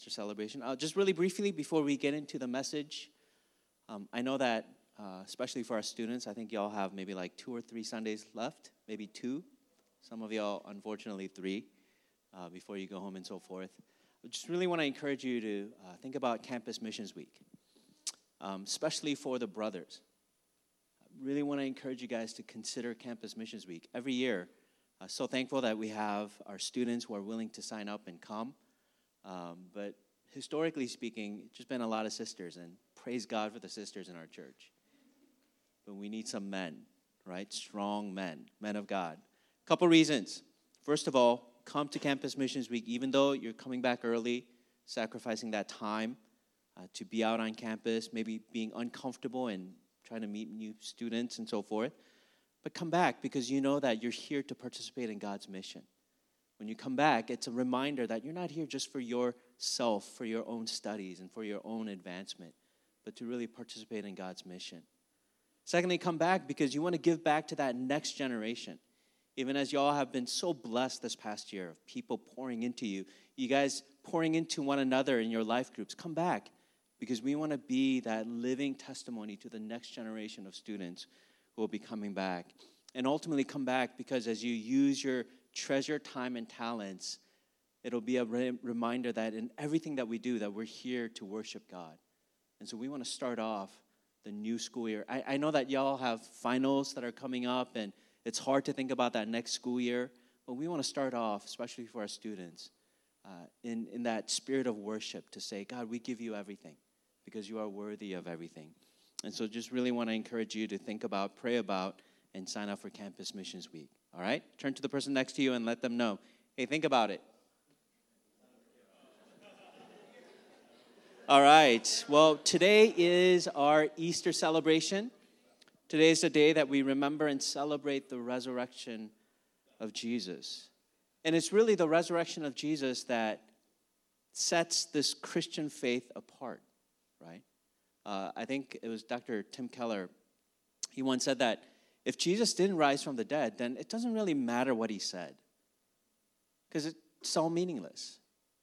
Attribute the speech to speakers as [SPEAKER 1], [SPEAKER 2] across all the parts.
[SPEAKER 1] celebration. Just really briefly before we get into the message, I know that especially for our students, I think y'all have maybe like 2 or 3 Sundays left, maybe 2. Some of y'all, unfortunately, 3 before you go home and so forth. I just really want to encourage you to think about Campus Missions Week, especially for the brothers. I really want to encourage you guys to consider Campus Missions Week. Every year, so thankful that we have our students who are willing to sign up and come. But historically speaking, it's just been a lot of sisters, and praise God for the sisters in our church. But we need some men, right? Strong men of God. A couple reasons. First of all, come to Campus Missions Week, even though you're coming back early, sacrificing that time to be out on campus, maybe being uncomfortable and trying to meet new students and so forth. But come back because you know that you're here to participate in God's mission. When you come back, it's a reminder that you're not here just for yourself, for your own studies and for your own advancement, but to really participate in God's mission. Secondly, come back because you want to give back to that next generation. Even as y'all have been so blessed this past year of people pouring into you, you guys pouring into one another in your life groups, come back because we want to be that living testimony to the next generation of students who will be coming back. And ultimately come back because as you use your treasured time and talents, it'll be a reminder that in everything that we do, that we're here to worship God. And so we want to start off the new school year. I know that y'all have finals that are coming up, and it's hard to think about that next school year, but we want to start off, especially for our students, in that spirit of worship to say, God, we give you everything because you are worthy of everything. And so just really want to encourage you to think about, pray about, and sign up for Campus Missions Week. All right? Turn to the person next to you and let them know, hey, think about it. All right. Well, today is our Easter celebration. Today is the day that we remember and celebrate the resurrection of Jesus. And it's really the resurrection of Jesus that sets this Christian faith apart, right? I think it was Dr. Tim Keller. He once said that if Jesus didn't rise from the dead, then it doesn't really matter what he said because it's all meaningless.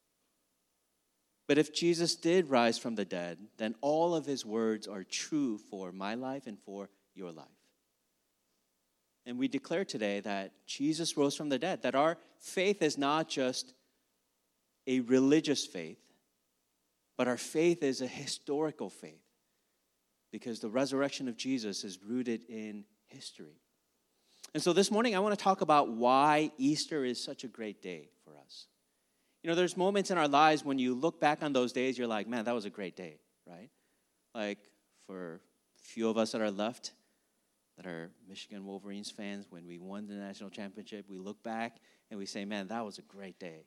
[SPEAKER 1] But if Jesus did rise from the dead, then all of his words are true for my life and for your life. And we declare today that Jesus rose from the dead, that our faith is not just a religious faith, but our faith is a historical faith because the resurrection of Jesus is rooted in history. And so this morning I want to talk about why Easter is such a great day for us. You know, there's moments in our lives when you look back on those days, you're like, man, that was a great day, right? Like for a few of us that are left, that are Michigan Wolverines fans, when we won the national championship, we look back and we say, man, that was a great day.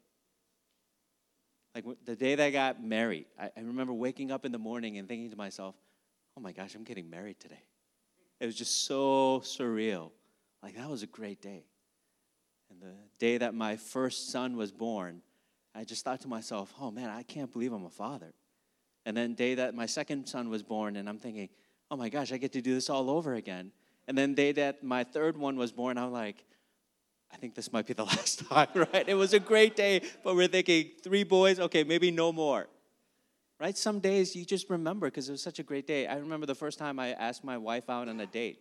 [SPEAKER 1] Like the day that I got married, I remember waking up in the morning and thinking to myself, oh my gosh, I'm getting married today. It was just so surreal. Like that was a great day. And the day that my first son was born, I just thought to myself, oh man, I can't believe I'm a father. And then the day that my second son was born, and I'm thinking, oh my gosh, I get to do this all over again. And then the day that my third one was born, I'm like, I think this might be the last time, right? It was a great day, but we're thinking 3 boys, okay, maybe no more. Right? Some days you just remember because it was such a great day. I remember the first time I asked my wife out on a date.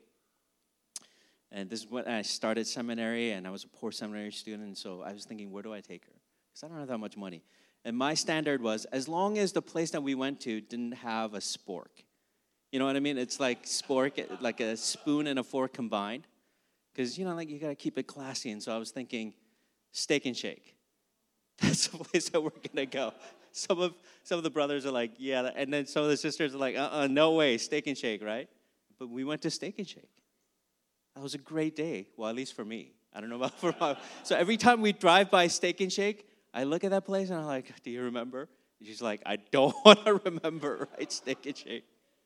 [SPEAKER 1] And this is when I started seminary, and I was a poor seminary student, and so I was thinking, where do I take her? Because I don't have that much money. And my standard was, as long as the place that we went to didn't have a spork. You know what I mean? It's like spork, like a spoon and a fork combined. Because, you know, like you got to keep it classy. And so I was thinking, Steak and Shake. That's the place that we're going to go. Some of the brothers are like, yeah. And then some of the sisters are like, no way, Steak and Shake, right? But we went to Steak and Shake. That was a great day. Well, at least for me. I don't know about for my. So every time we drive by Steak and Shake, I look at that place and I'm like, do you remember? And she's like, I don't want to remember, right? Steak and Shake.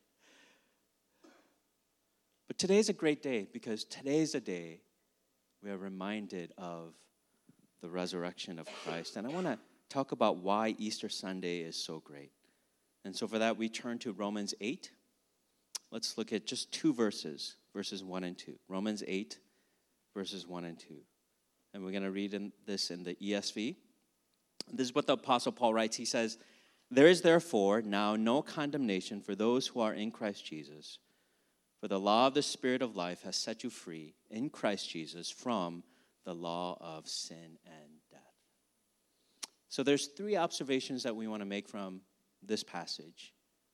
[SPEAKER 1] But today's a great day because today's a day we are reminded of the resurrection of Christ. And I want to talk about why Easter Sunday is so great. And so for that, we turn to Romans 8. Let's look at just 2 verses 1 and 2. Romans 8, verses 1 and 2. And we're going to read this in the ESV. This is what the Apostle Paul writes. He says, There is therefore now no condemnation for those who are in Christ Jesus. For the law of the Spirit of life has set you free in Christ Jesus from the law of sin and death. So there's three observations that we want to make from this passage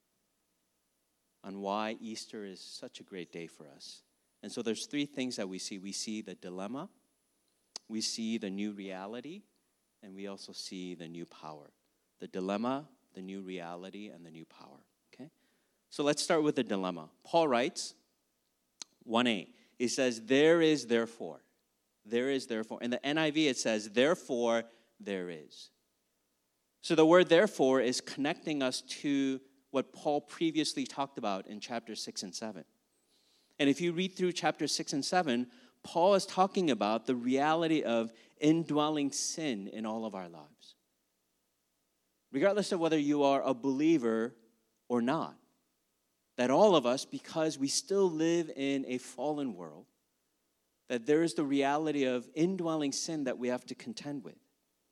[SPEAKER 1] on why Easter is such a great day for us. And so there's three things that we see. We see the dilemma, we see the new reality, and we also see the new power. The dilemma, the new reality, and the new power. Okay? So let's start with the dilemma. Paul writes, 1a, he says, there is therefore. There is therefore. In the NIV it says, therefore there is. So the word therefore is connecting us to what Paul previously talked about in chapters 6 and 7. And if you read through chapters 6 and 7, Paul is talking about the reality of indwelling sin in all of our lives. Regardless of whether you are a believer or not, that all of us, because we still live in a fallen world, that there is the reality of indwelling sin that we have to contend with.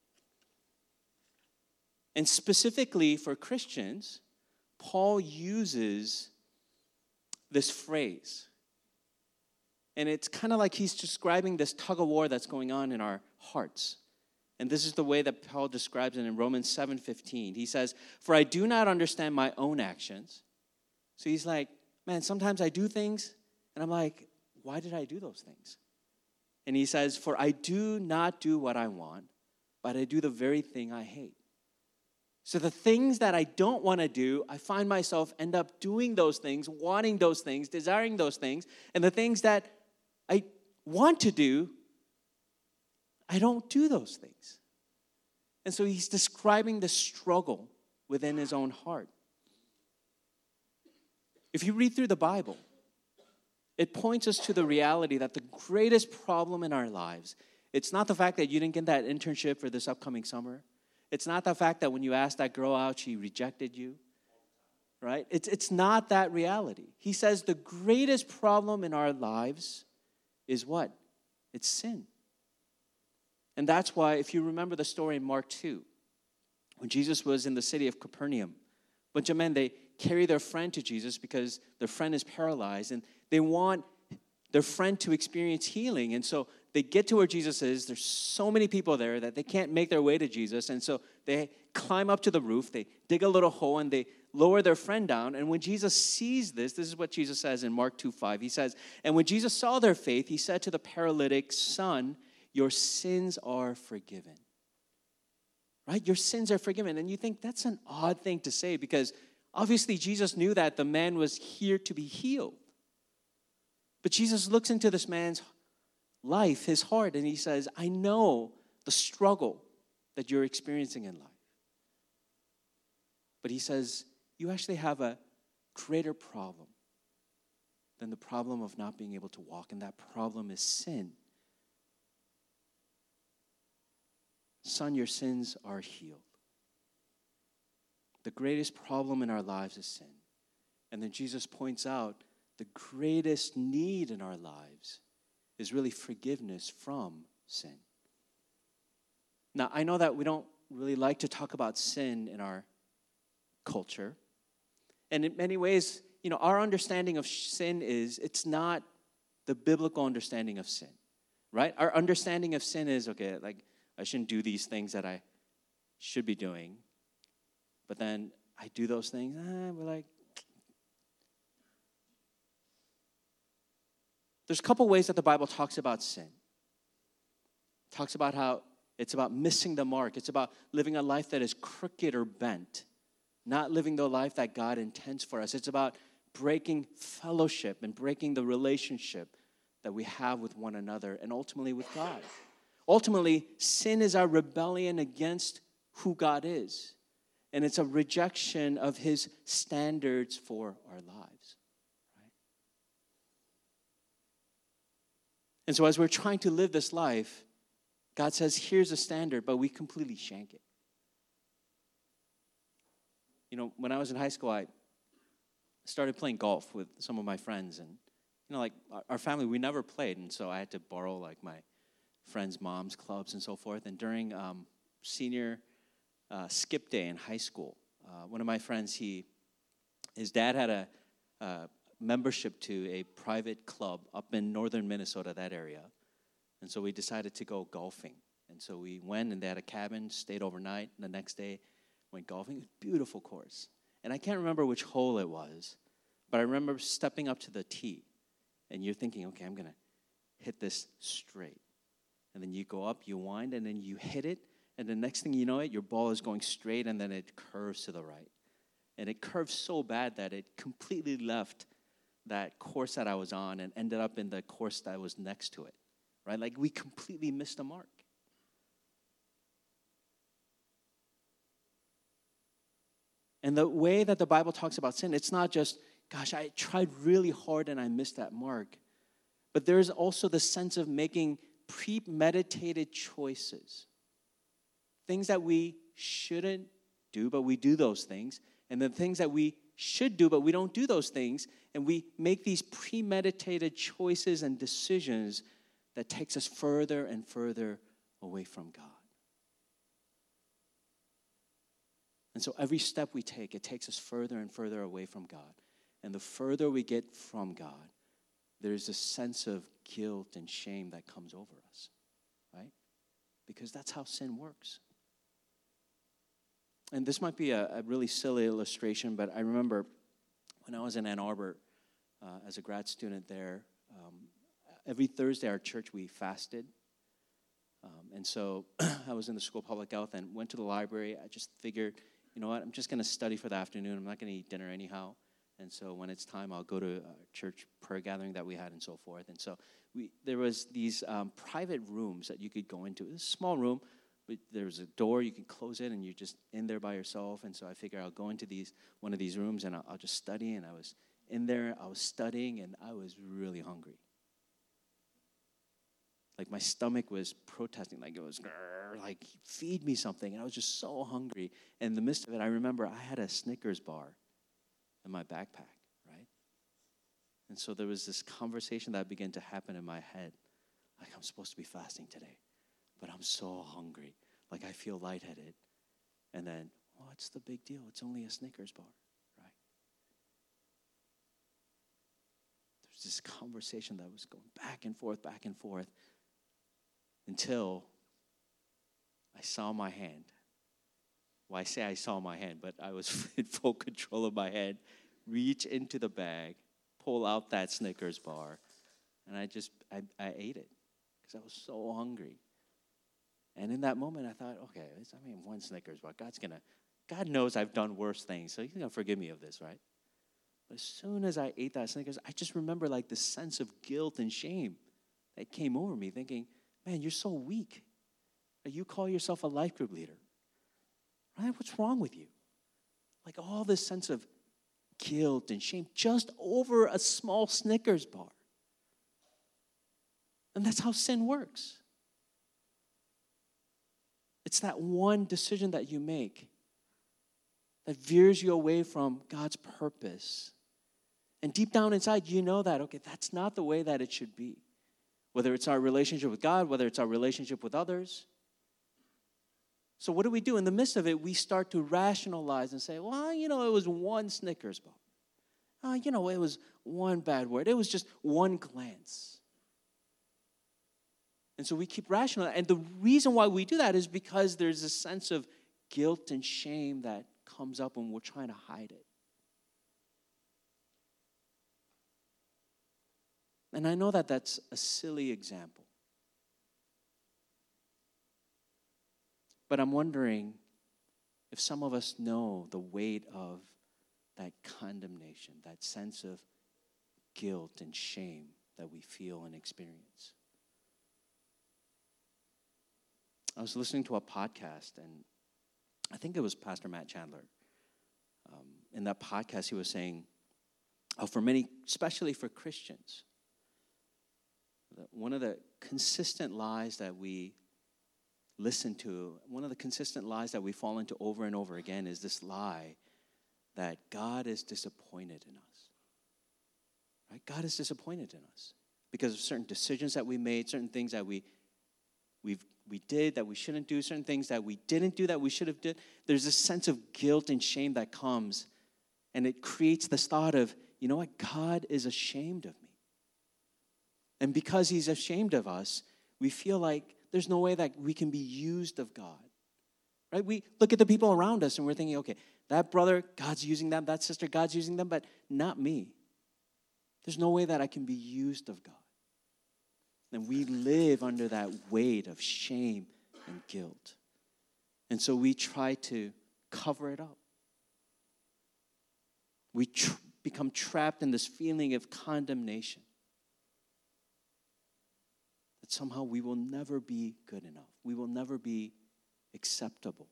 [SPEAKER 1] And specifically for Christians, Paul uses this phrase. And it's kind of like he's describing this tug of war that's going on in our hearts. And this is the way that Paul describes it in Romans 7:15. He says, for I do not understand my own actions. So he's like, man, sometimes I do things, and I'm like, why did I do those things? And he says, for I do not do what I want, but I do the very thing I hate. So the things that I don't want to do, I find myself end up doing those things, wanting those things, desiring those things. And the things that I want to do, I don't do those things. And so he's describing the struggle within his own heart. If you read through the Bible, it points us to the reality that the greatest problem in our lives, it's not the fact that you didn't get that internship for this upcoming summer. It's not the fact that when you asked that girl out, she rejected you, right? It's not that reality. He says the greatest problem in our lives is what? It's sin. And that's why, if you remember the story in Mark 2, when Jesus was in the city of Capernaum, a bunch of men, they carry their friend to Jesus because their friend is paralyzed, and they want their friend to experience healing. And so they get to where Jesus is. There's so many people there that they can't make their way to Jesus. And so they climb up to the roof. They dig a little hole, and they lower their friend down. And when Jesus sees this is what Jesus says in Mark 2:5. He says, and when Jesus saw their faith, he said to the paralytic, son, your sins are forgiven. Right? Your sins are forgiven. And you think that's an odd thing to say because obviously Jesus knew that the man was here to be healed. But Jesus looks into this man's life, his heart, and he says, I know the struggle that you're experiencing in life. But he says, you actually have a greater problem than the problem of not being able to walk, and that problem is sin. Son, your sins are healed. The greatest problem in our lives is sin. And then Jesus points out the greatest need in our lives is really forgiveness from sin. Now, I know that we don't really like to talk about sin in our culture. And in many ways, our understanding of sin it's not the biblical understanding of sin, right? Our understanding of sin is, okay, like, I shouldn't do these things that I should be doing. But then I do those things, we're like, there's a couple ways that the Bible talks about sin. It talks about how it's about missing the mark. It's about living a life that is crooked or bent, not living the life that God intends for us. It's about breaking fellowship and breaking the relationship that we have with one another and ultimately with God. Ultimately, sin is our rebellion against who God is. And it's a rejection of his standards for our lives. Right? And so as we're trying to live this life, God says, here's a standard, but we completely shank it. When I was in high school, I started playing golf with some of my friends. And, like our family, we never played. And so I had to borrow like my friends' moms' clubs and so forth. And during senior skip day in high school, one of my friends, his dad had a membership to a private club up in northern Minnesota, that area. And so we decided to go golfing. And so we went, and they had a cabin, stayed overnight. And the next day, went golfing. It was a beautiful course. And I can't remember which hole it was, but I remember stepping up to the tee. And you're thinking, okay, I'm going to hit this straight. And then you go up, you wind, and then you hit it. And the next thing you know your ball is going straight, and then it curves to the right. And it curved so bad that it completely left that course that I was on and ended up in the course that was next to it, right? Like, we completely missed the mark. And the way that the Bible talks about sin, it's not just, gosh, I tried really hard and I missed that mark. But there's also the sense of making premeditated choices. Things that we shouldn't do, but we do those things. And the things that we should do, but we don't do those things. And we make these premeditated choices and decisions that takes us further and further away from God. And so every step we take, it takes us further and further away from God. And the further we get from God, there's a sense of guilt and shame that comes over us, right? Because that's how sin works. And this might be a really silly illustration, but I remember when I was in Ann Arbor as a grad student there, every Thursday our church, we fasted. And so I was in the School of Public Health and went to the library. I just figured, you know what, I'm just going to study for the afternoon. I'm not going to eat dinner anyhow. And so when it's time, I'll go to a church prayer gathering that we had and so forth. And so there was these private rooms that you could go into. It was a small room, but there was a door. You can close it, and you're just in there by yourself. And so I figured I'll go into one of these rooms, and I'll just study. And I was in there. I was studying, and I was really hungry. Like, my stomach was protesting, like it was, like, feed me something. And I was just so hungry. And in the midst of it, I remember I had a Snickers bar in my backpack, right? And so there was this conversation that began to happen in my head. Like, I'm supposed to be fasting today, but I'm so hungry. Like, I feel lightheaded. And then, what's the big deal? It's only a Snickers bar, right? There's this conversation that was going back and forth, until I saw my hand. Well, I say I saw my hand, but I was in full control of my hand. Reach into the bag, pull out that Snickers bar, and I ate it because I was so hungry. And in that moment, I thought, okay, one Snickers bar. God knows I've done worse things, so He's going to forgive me of this, right? But as soon as I ate that Snickers, I just remember, like, the sense of guilt and shame that came over me, thinking, man, you're so weak. You call yourself a life group leader. Right? What's wrong with you? Like, all this sense of guilt and shame just over a small Snickers bar. And that's how sin works. It's that one decision that you make that veers you away from God's purpose. And deep down inside, you know that, okay, that's not the way that it should be. Whether it's our relationship with God, whether it's our relationship with others. So what do? In the midst of it, we start to rationalize and say, well, it was one Snickers bar. It was one bad word. It was just one glance. And so we keep rationalizing. And the reason why we do that is because there's a sense of guilt and shame that comes up when we're trying to hide it. And I know that that's a silly example. But I'm wondering if some of us know the weight of that condemnation, that sense of guilt and shame that we feel and experience. I was listening to a podcast, and I think it was Pastor Matt Chandler. In that podcast, he was saying, for many, especially for Christians, one of the consistent lies that we listen to, one of the consistent lies that we fall into over and over again is this lie that God is disappointed in us. Right? God is disappointed in us because of certain decisions that we made, certain things that we've we did, that we shouldn't do, certain things that we didn't do that we should have did, there's a sense of guilt and shame that comes. And it creates this thought of, you know what, God is ashamed of me. And because he's ashamed of us, we feel like there's no way that we can be used of God. Right? We look at the people around us and we're thinking, okay, that brother, God's using them, that sister, God's using them, but not me. There's no way that I can be used of God. And we live under that weight of shame and guilt. And so we try to cover it up. We become trapped in this feeling of condemnation. That somehow we will never be good enough. We will never be acceptable.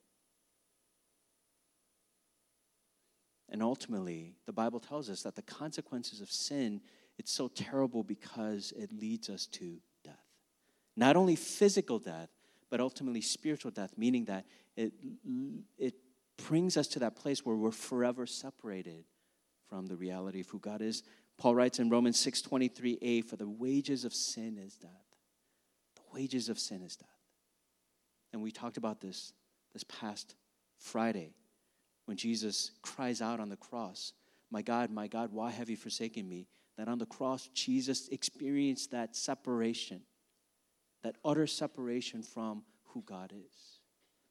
[SPEAKER 1] And ultimately, the Bible tells us that the consequences of sin, it's so terrible because it leads us to death. Not only physical death, but ultimately spiritual death, meaning that it brings us to that place where we're forever separated from the reality of who God is. Paul writes in Romans 6:23a, for the wages of sin is death. The wages of sin is death. And we talked about this past Friday when Jesus cries out on the cross, my God, why have you forsaken me? That on the cross, Jesus experienced that separation, that utter separation from who God is.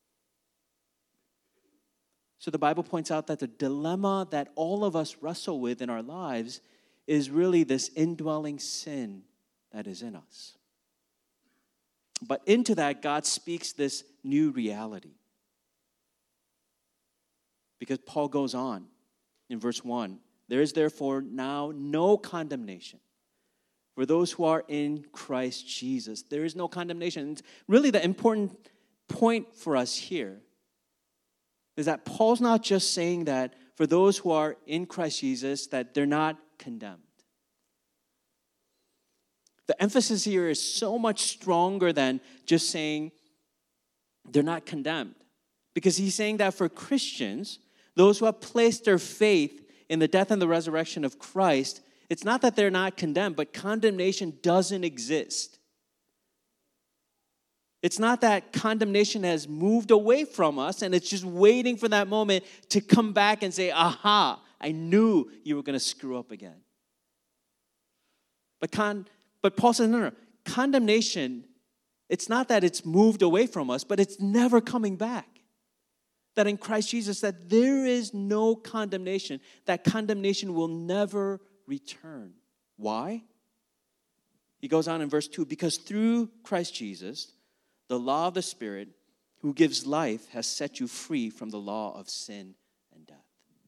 [SPEAKER 1] So the Bible points out that the dilemma that all of us wrestle with in our lives is really this indwelling sin that is in us. But into that, God speaks this new reality. Because Paul goes on in verse 1, there is therefore now no condemnation for those who are in Christ Jesus. There is no condemnation. And really the important point for us here is that Paul's not just saying that for those who are in Christ Jesus, that they're not condemned. The emphasis here is so much stronger than just saying they're not condemned. Because he's saying that for Christians, those who have placed their faith in the death and the resurrection of Christ, it's not that they're not condemned, but condemnation doesn't exist. It's not that condemnation has moved away from us and it's just waiting for that moment to come back and say, aha, I knew you were going to screw up again. But Paul says, no, condemnation, it's not that it's moved away from us, but it's never coming back. That in Christ Jesus, that there is no condemnation, that condemnation will never return. Why? He goes on in verse 2, because through Christ Jesus, the law of the Spirit who gives life has set you free from the law of sin and death.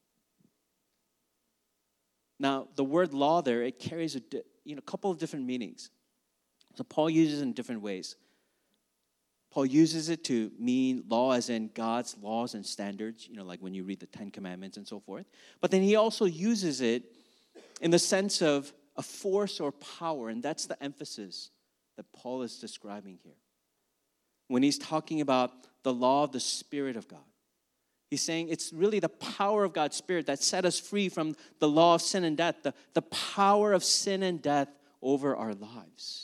[SPEAKER 1] Now, the word law there, it carries a couple of different meanings. So Paul uses it in different ways. Paul uses it to mean law as in God's laws and standards, like when you read the Ten Commandments and so forth. But then he also uses it in the sense of a force or power, and that's the emphasis that Paul is describing here. When he's talking about the law of the Spirit of God, he's saying it's really the power of God's Spirit that set us free from the law of sin and death, the power of sin and death over our lives.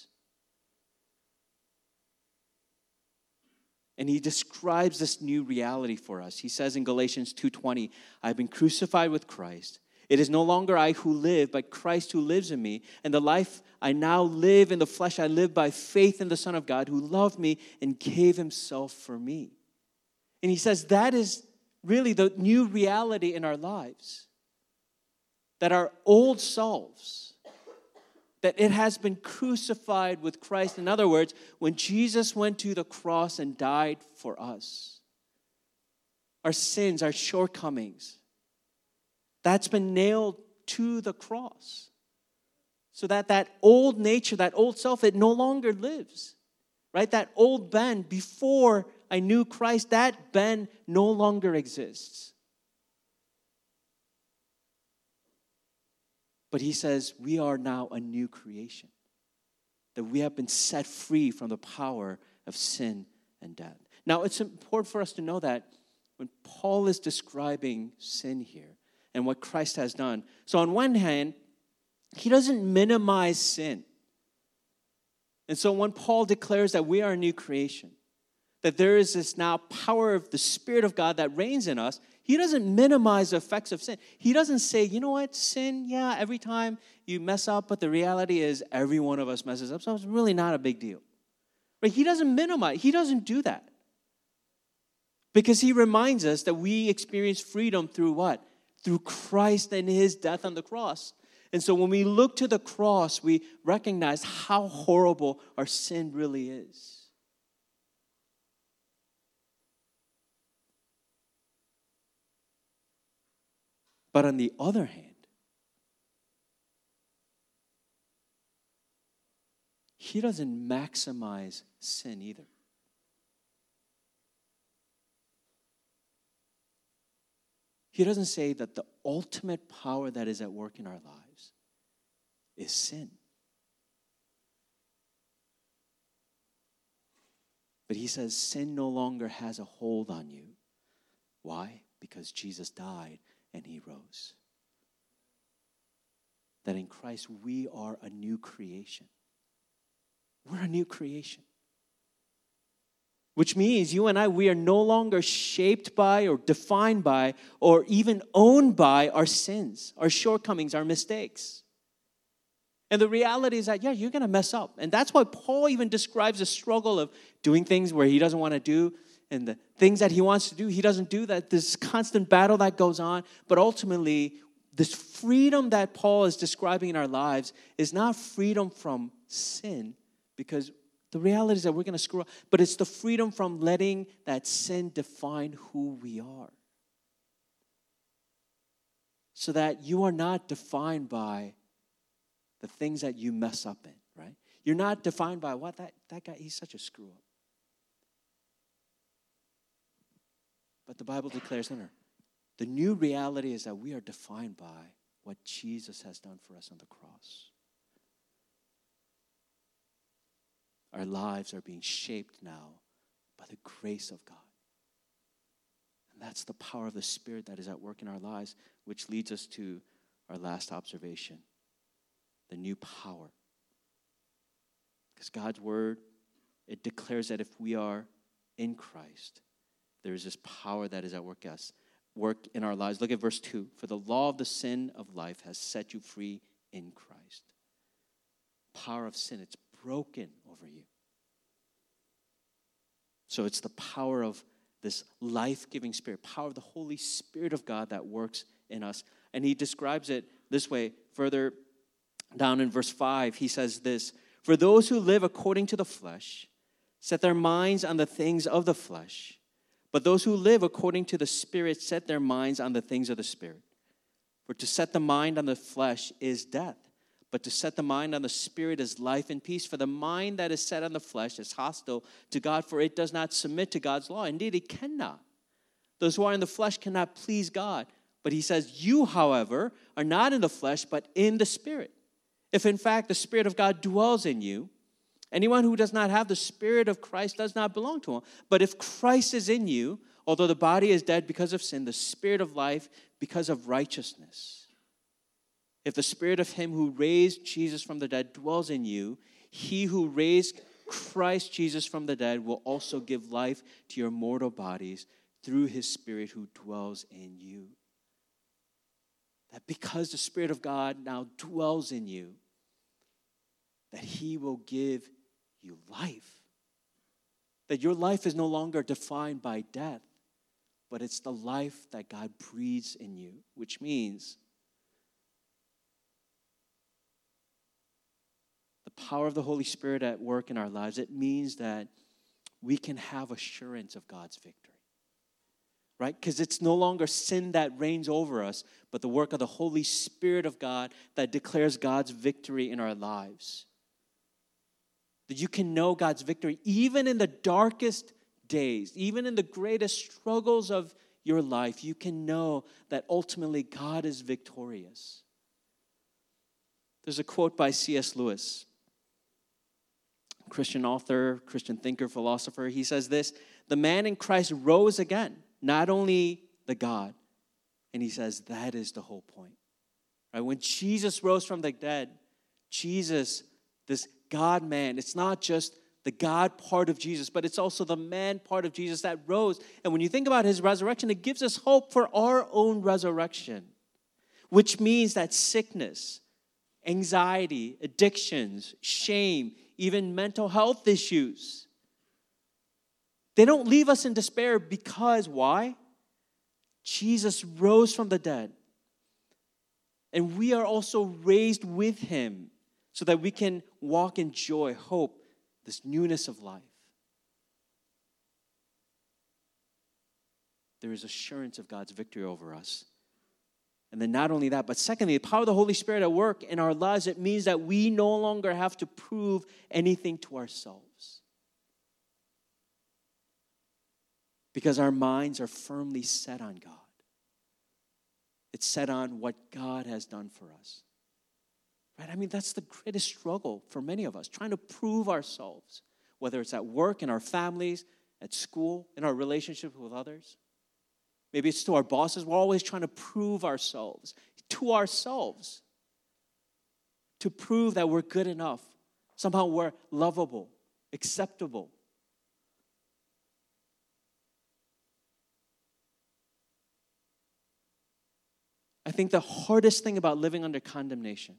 [SPEAKER 1] And he describes this new reality for us. He says in Galatians 2:20, I've been crucified with Christ. It is no longer I who live, but Christ who lives in me. And the life I now live in the flesh, I live by faith in the Son of God who loved me and gave himself for me. And he says that is really the new reality in our lives. That our old selves, that it has been crucified with Christ. In other words, when Jesus went to the cross and died for us, our sins, our shortcomings, that's been nailed to the cross. So that old nature, that old self, it no longer lives. Right? That old Ben, before I knew Christ, that Ben no longer exists. But he says we are now a new creation. That we have been set free from the power of sin and death. Now, it's important for us to know that when Paul is describing sin here and what Christ has done, so on one hand, he doesn't minimize sin. And so when Paul declares that we are a new creation, that there is this now power of the Spirit of God that reigns in us, he doesn't minimize the effects of sin. He doesn't say, you know what, sin, yeah, every time you mess up, but the reality is every one of us messes up, so it's really not a big deal. Right? He doesn't minimize. He doesn't do that. Because he reminds us that we experience freedom through what? Through Christ and his death on the cross. And so when we look to the cross, we recognize how horrible our sin really is. But on the other hand, he doesn't maximize sin either. He doesn't say that the ultimate power that is at work in our lives is sin. But he says sin no longer has a hold on you. Why? Because Jesus died and he rose. That in Christ we are a new creation. We're a new creation. Which means you and I, we are no longer shaped by or defined by or even owned by our sins, our shortcomings, our mistakes. And the reality is that, yeah, you're going to mess up. And that's why Paul even describes the struggle of doing things where he doesn't want to do and the things that he wants to do, he doesn't do that. This constant battle that goes on. But ultimately, this freedom that Paul is describing in our lives is not freedom from sin, because the reality is that we're going to screw up. But it's the freedom from letting that sin define who we are. So that you are not defined by the things that you mess up in, right? You're not defined by what that guy, he's such a screw up. But the Bible declares, no, the new reality is that we are defined by what Jesus has done for us on the cross. Our lives are being shaped now by the grace of God. And that's the power of the Spirit that is at work in our lives, which leads us to our last observation, the new power. Because God's word, it declares that if we are in Christ, there is this power that is at work in our lives. Look at verse 2. For the law of the sin of life has set you free in Christ. Power of sin, it's broken over you. So it's the power of this life-giving Spirit, power of the Holy Spirit of God that works in us. And he describes it this way. Further down in verse 5, he says this, for those who live according to the flesh set their minds on the things of the flesh, but those who live according to the Spirit set their minds on the things of the Spirit. For to set the mind on the flesh is death, but to set the mind on the Spirit is life and peace. For the mind that is set on the flesh is hostile to God, for it does not submit to God's law. Indeed, it cannot. Those who are in the flesh cannot please God. But he says, you, however, are not in the flesh, but in the Spirit. If in fact the Spirit of God dwells in you, anyone who does not have the Spirit of Christ does not belong to him. But if Christ is in you, although the body is dead because of sin, the Spirit of life because of righteousness. If the Spirit of him who raised Jesus from the dead dwells in you, he who raised Christ Jesus from the dead will also give life to your mortal bodies through his Spirit who dwells in you. That because the Spirit of God now dwells in you, that he will give you life. That your life is no longer defined by death, but it's the life that God breathes in you, which means the power of the Holy Spirit at work in our lives. It means that we can have assurance of God's victory. Right? Because it's no longer sin that reigns over us, but the work of the Holy Spirit of God that declares God's victory in our lives. That you can know God's victory even in the darkest days, even in the greatest struggles of your life, you can know that ultimately God is victorious. There's a quote by C.S. Lewis, Christian author, Christian thinker, philosopher. He says this, the man in Christ rose again, not only the God. And he says that is the whole point. Right? When Jesus rose from the dead, Jesus, this God-man, it's not just the God part of Jesus, but it's also the man part of Jesus that rose. And when you think about his resurrection, it gives us hope for our own resurrection, which means that sickness, anxiety, addictions, shame, even mental health issues, they don't leave us in despair because why? Jesus rose from the dead. And we are also raised with him so that we can walk in joy, hope, this newness of life. There is assurance of God's victory over us. And then not only that, but secondly, the power of the Holy Spirit at work in our lives, it means that we no longer have to prove anything to ourselves. Because our minds are firmly set on God. It's set on what God has done for us. Right? I mean, that's the greatest struggle for many of us, trying to prove ourselves, whether it's at work, in our families, at school, in our relationships with others. Maybe it's to our bosses. We're always trying to prove ourselves to ourselves, to prove that we're good enough. Somehow we're lovable, acceptable. I think the hardest thing about living under condemnation,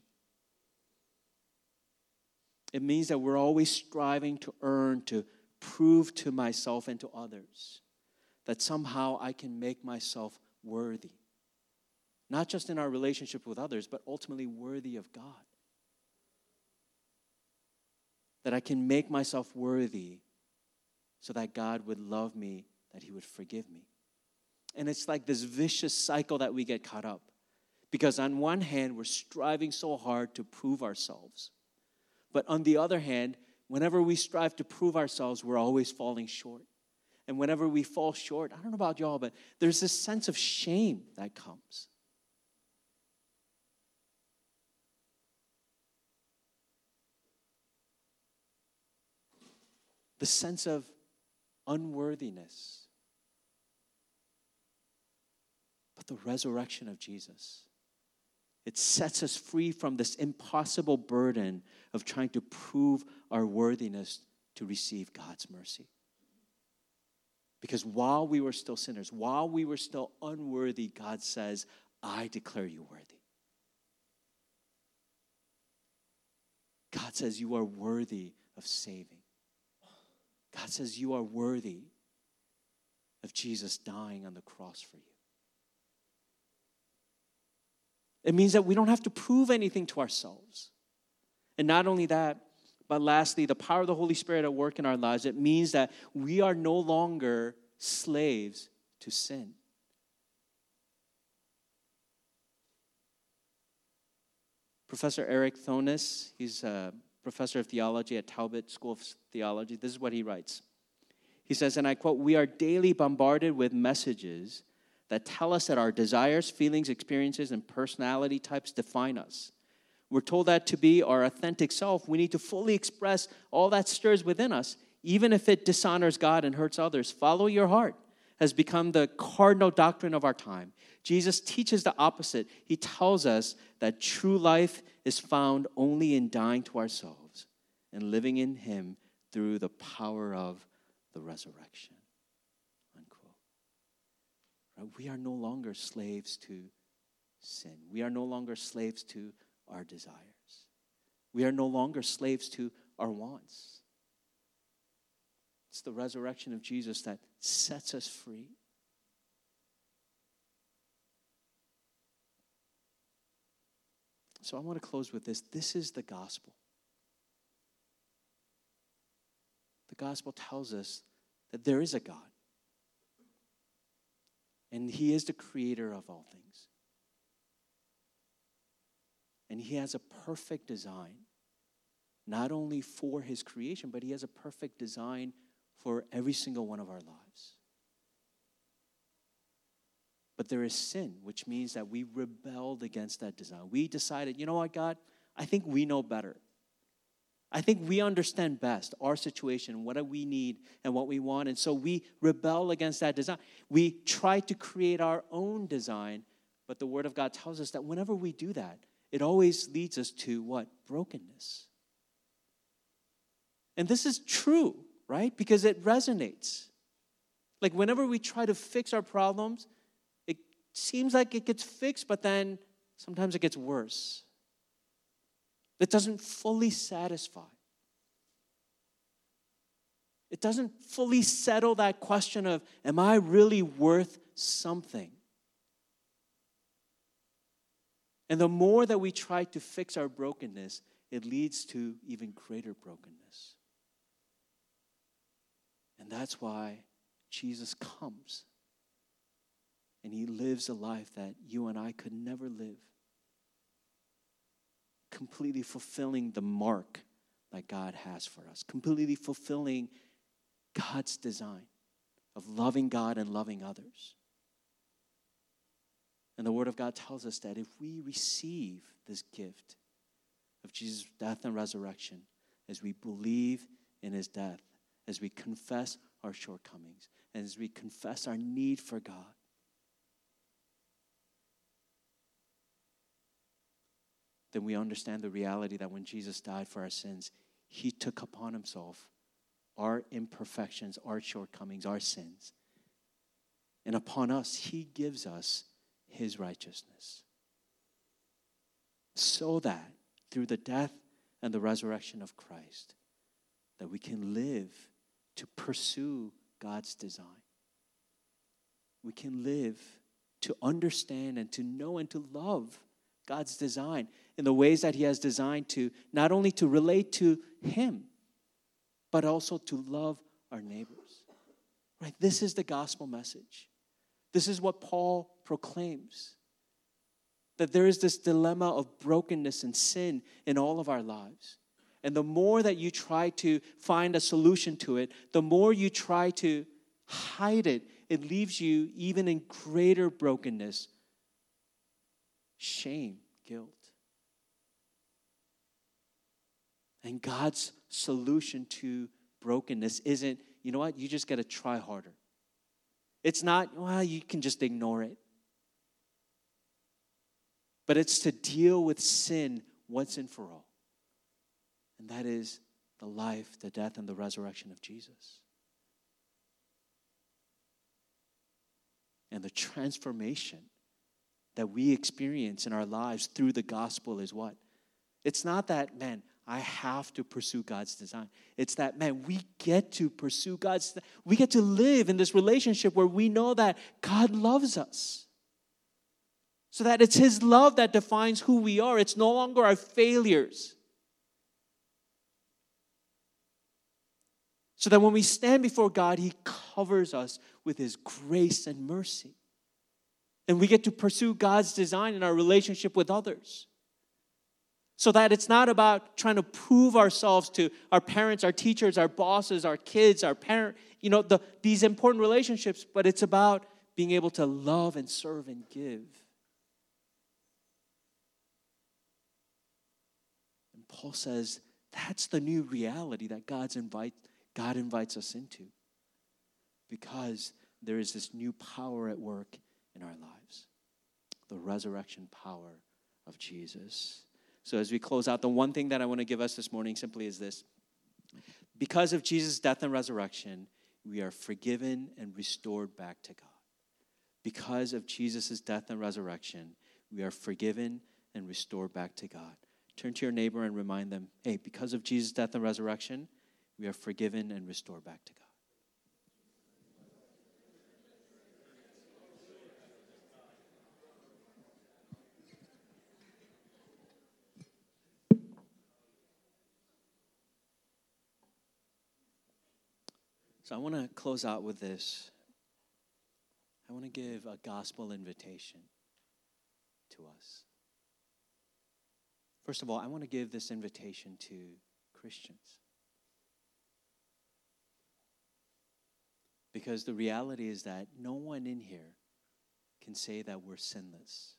[SPEAKER 1] it means that we're always striving to earn, to prove to myself and to others that somehow I can make myself worthy. Not just in our relationship with others, but ultimately worthy of God. That I can make myself worthy so that God would love me, that he would forgive me. And it's like this vicious cycle that we get caught up. Because on one hand, we're striving so hard to prove ourselves. But on the other hand, whenever we strive to prove ourselves, we're always falling short. And whenever we fall short, I don't know about y'all, but there's this sense of shame that comes. The sense of unworthiness. But the resurrection of Jesus, it sets us free from this impossible burden of trying to prove our worthiness to receive God's mercy. Because while we were still sinners, while we were still unworthy, God says, I declare you worthy. God says you are worthy of saving. God says you are worthy of Jesus dying on the cross for you. It means that we don't have to prove anything to ourselves. And not only that, but lastly, the power of the Holy Spirit at work in our lives, it means that we are no longer slaves to sin. Professor Eric Thonis, he's a professor of theology at Talbot School of Theology. This is what he writes. He says, and I quote, we are daily bombarded with messages that tell us that our desires, feelings, experiences, and personality types define us. We're told that to be our authentic self, we need to fully express all that stirs within us, even if it dishonors God and hurts others. Follow your heart has become the cardinal doctrine of our time. Jesus teaches the opposite. He tells us that true life is found only in dying to ourselves and living in him through the power of the resurrection. Unquote. Right? We are no longer slaves to sin. We are no longer slaves to our desires. We are no longer slaves to our wants. It's the resurrection of Jesus that sets us free. So I want to close with this. This is the gospel. The gospel tells us that there is a God. And he is the creator of all things. And he has a perfect design, not only for his creation, but he has a perfect design for every single one of our lives. But there is sin, which means that we rebelled against that design. We decided, you know what, God? I think we know better. I think we understand best our situation, what we need and what we want. And so we rebel against that design. We try to create our own design, but the Word of God tells us that whenever we do that, it always leads us to what? Brokenness. And this is true, right? Because it resonates. Like whenever we try to fix our problems, it seems like it gets fixed, but then sometimes it gets worse. It doesn't fully satisfy. It doesn't fully settle that question of, am I really worth something? And the more that we try to fix our brokenness, it leads to even greater brokenness. And that's why Jesus comes. And he lives a life that you and I could never live. Completely fulfilling the mark that God has for us. Completely fulfilling God's design of loving God and loving others. And the Word of God tells us that if we receive this gift of Jesus' death and resurrection, as we believe in his death, as we confess our shortcomings, and as we confess our need for God, then we understand the reality that when Jesus died for our sins, he took upon himself our imperfections, our shortcomings, our sins. And upon us, he gives us his righteousness. So that through the death and the resurrection of Christ, that we can live to pursue God's design. We can live to understand and to know and to love God's design in the ways that he has designed to, not only to relate to him, but also to love our neighbors. Right? This is the gospel message. This is what Paul proclaims. That there is this dilemma of brokenness and sin in all of our lives. And the more that you try to find a solution to it, the more you try to hide it, it leaves you even in greater brokenness, shame, guilt. And God's solution to brokenness isn't, you know what, you just got to try harder. It's not, well, you can just ignore it. But it's to deal with sin once and for all. And that is the life, the death, and the resurrection of Jesus. And the transformation that we experience in our lives through the gospel is what? It's not that, man, I have to pursue God's design. It's that, man, we get to pursue God's design. We get to live in this relationship where we know that God loves us. So that it's his love that defines who we are. It's no longer our failures. So that when we stand before God, he covers us with his grace and mercy. And we get to pursue God's design in our relationship with others. So that it's not about trying to prove ourselves to our parents, our teachers, our bosses, our kids, our parents, these important relationships, but it's about being able to love and serve and give. And Paul says that's the new reality that God invites us into, because there is this new power at work in our lives, the resurrection power of Jesus. So as we close out, the one thing that I want to give us this morning simply is this. Because of Jesus' death and resurrection, we are forgiven and restored back to God. Because of Jesus' death and resurrection, we are forgiven and restored back to God. Turn to your neighbor and remind them, hey, because of Jesus' death and resurrection, we are forgiven and restored back to God. So I want to close out with this. I want to give a gospel invitation to us. First of all, I want to give this invitation to Christians. Because the reality is that no one in here can say that we're sinless.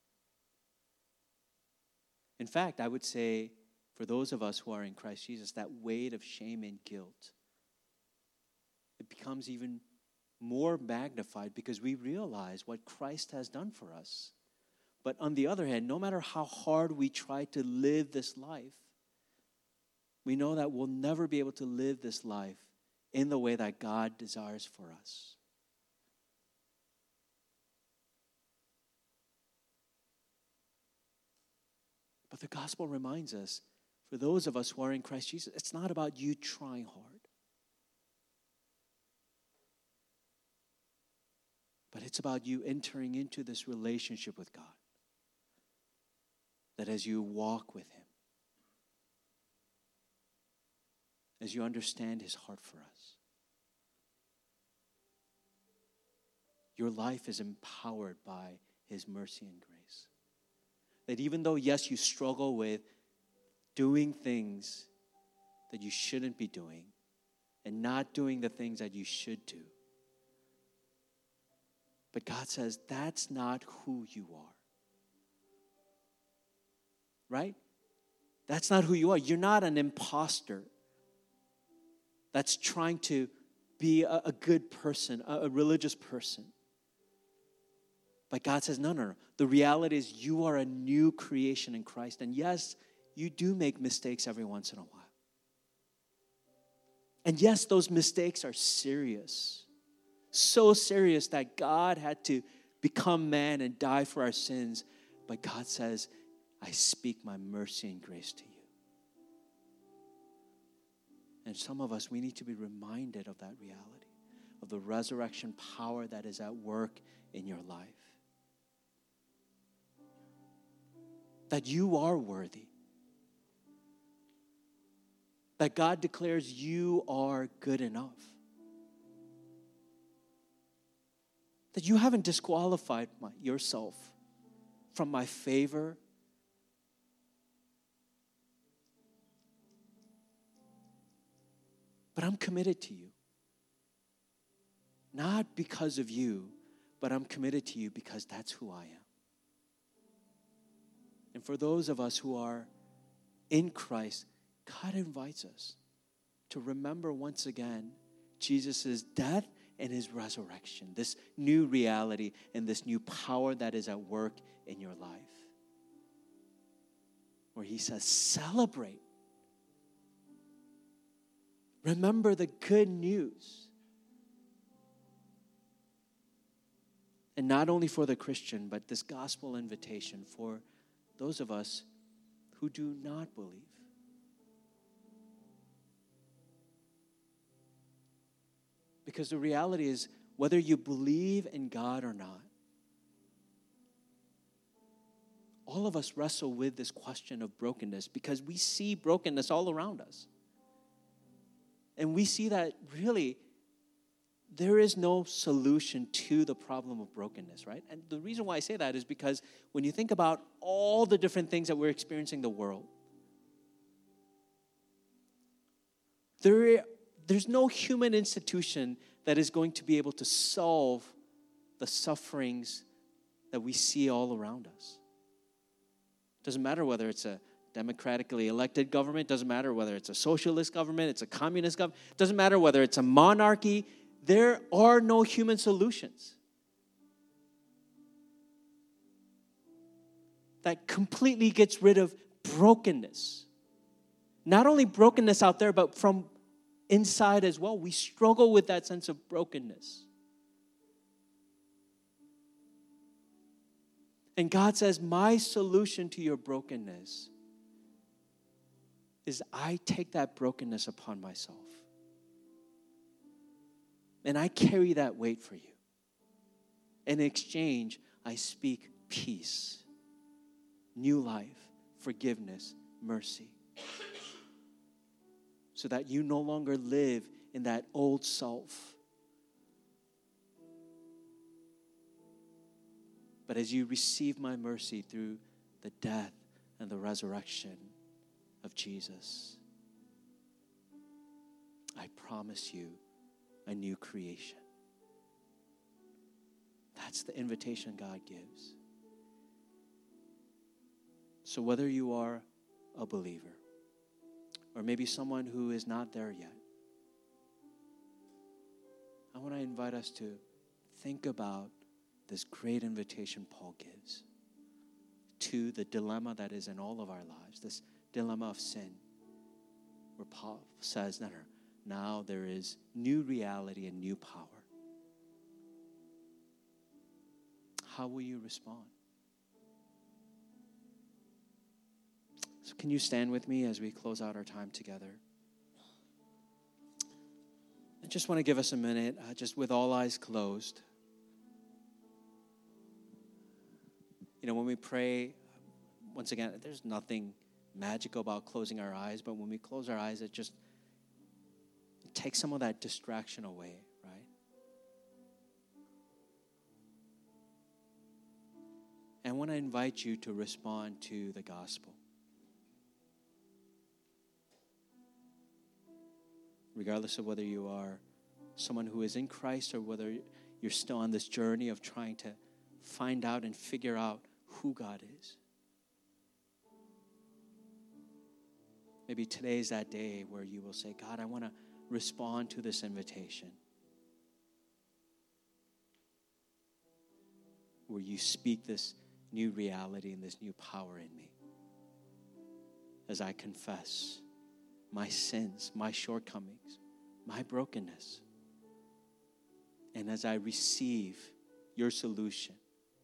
[SPEAKER 1] In fact, I would say for those of us who are in Christ Jesus, that weight of shame and guilt, it becomes even more magnified because we realize what Christ has done for us. But on the other hand, no matter how hard we try to live this life, we know that we'll never be able to live this life in the way that God desires for us. But the gospel reminds us, for those of us who are in Christ Jesus, it's not about you trying hard. But it's about you entering into this relationship with God. That as you walk with Him, as you understand His heart for us, your life is empowered by His mercy and grace. That even though, yes, you struggle with doing things that you shouldn't be doing and not doing the things that you should do, but God says that's not who you are. Right? That's not who you are. You're not an imposter that's trying to be a good person, a religious person. But God says, no. The reality is you are a new creation in Christ. And yes, you do make mistakes every once in a while. And yes, those mistakes are serious. So serious that God had to become man and die for our sins. But God says, I speak my mercy and grace to you. And some of us, we need to be reminded of that reality, of the resurrection power that is at work in your life. That you are worthy. That God declares you are good enough. That you haven't disqualified yourself from my favor. But I'm committed to you. Not because of you, but I'm committed to you because that's who I am. And for those of us who are in Christ, God invites us to remember once again Jesus' death and His resurrection, this new reality and this new power that is at work in your life. Where He says, celebrate. Remember the good news. And not only for the Christian, but this gospel invitation for those of us who do not believe. Because the reality is, whether you believe in God or not, all of us wrestle with this question of brokenness because we see brokenness all around us. And we see that really there is no solution to the problem of brokenness, right? And the reason why I say that is because when you think about all the different things that we're experiencing in the world, there's no human institution that is going to be able to solve the sufferings that we see all around us. Doesn't matter whether it's a democratically elected government, doesn't matter whether it's a socialist government, it's a communist government, doesn't matter whether it's a monarchy, there are no human solutions that completely gets rid of brokenness. Not only brokenness out there, but from inside as well. We struggle with that sense of brokenness. And God says, my solution to your brokenness is I take that brokenness upon myself. And I carry that weight for you. In exchange, I speak peace, new life, forgiveness, mercy. So that you no longer live in that old self. But as you receive my mercy through the death and the resurrection of Jesus, I promise you a new creation. That's the invitation God gives. So whether you are a believer, or maybe someone who is not there yet, I want to invite us to think about this great invitation Paul gives to the dilemma that is in all of our lives, this dilemma of sin, where Paul says, no, now there is new reality and new power. How will you respond? So can you stand with me as we close out our time together? I just want to give us a minute, just with all eyes closed. You know, when we pray, once again, there's nothing magical about closing our eyes, but when we close our eyes, it takes some of that distraction away, right? And I want to invite you to respond to the gospel. Regardless of whether you are someone who is in Christ or whether you're still on this journey of trying to find out and figure out who God is. Maybe today is that day where you will say, God, I want to respond to this invitation. Where you speak this new reality and this new power in me. As I confess my sins, my shortcomings, my brokenness. And as I receive your solution,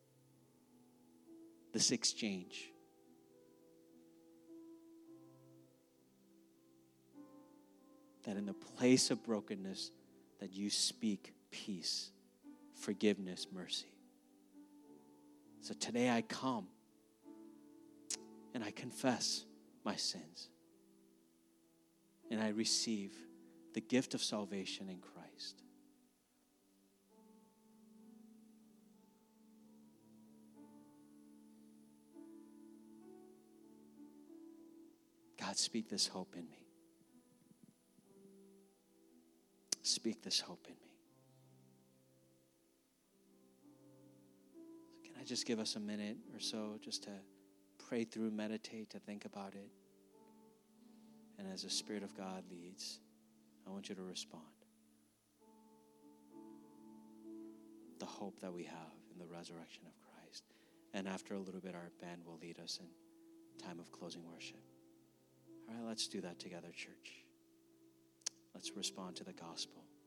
[SPEAKER 1] this exchange. That in the place of brokenness, that you speak peace, forgiveness, mercy. So today I come and I confess my sins. And I receive the gift of salvation in Christ. God, speak this hope in me. Speak this hope in me. Can I just give us a minute or so just to pray through, meditate, to think about it? And as the Spirit of God leads, I want you to respond. The hope that we have in the resurrection of Christ. And after a little bit, our band will lead us in time of closing worship. All right, let's do that together, church. Let's respond to the gospel.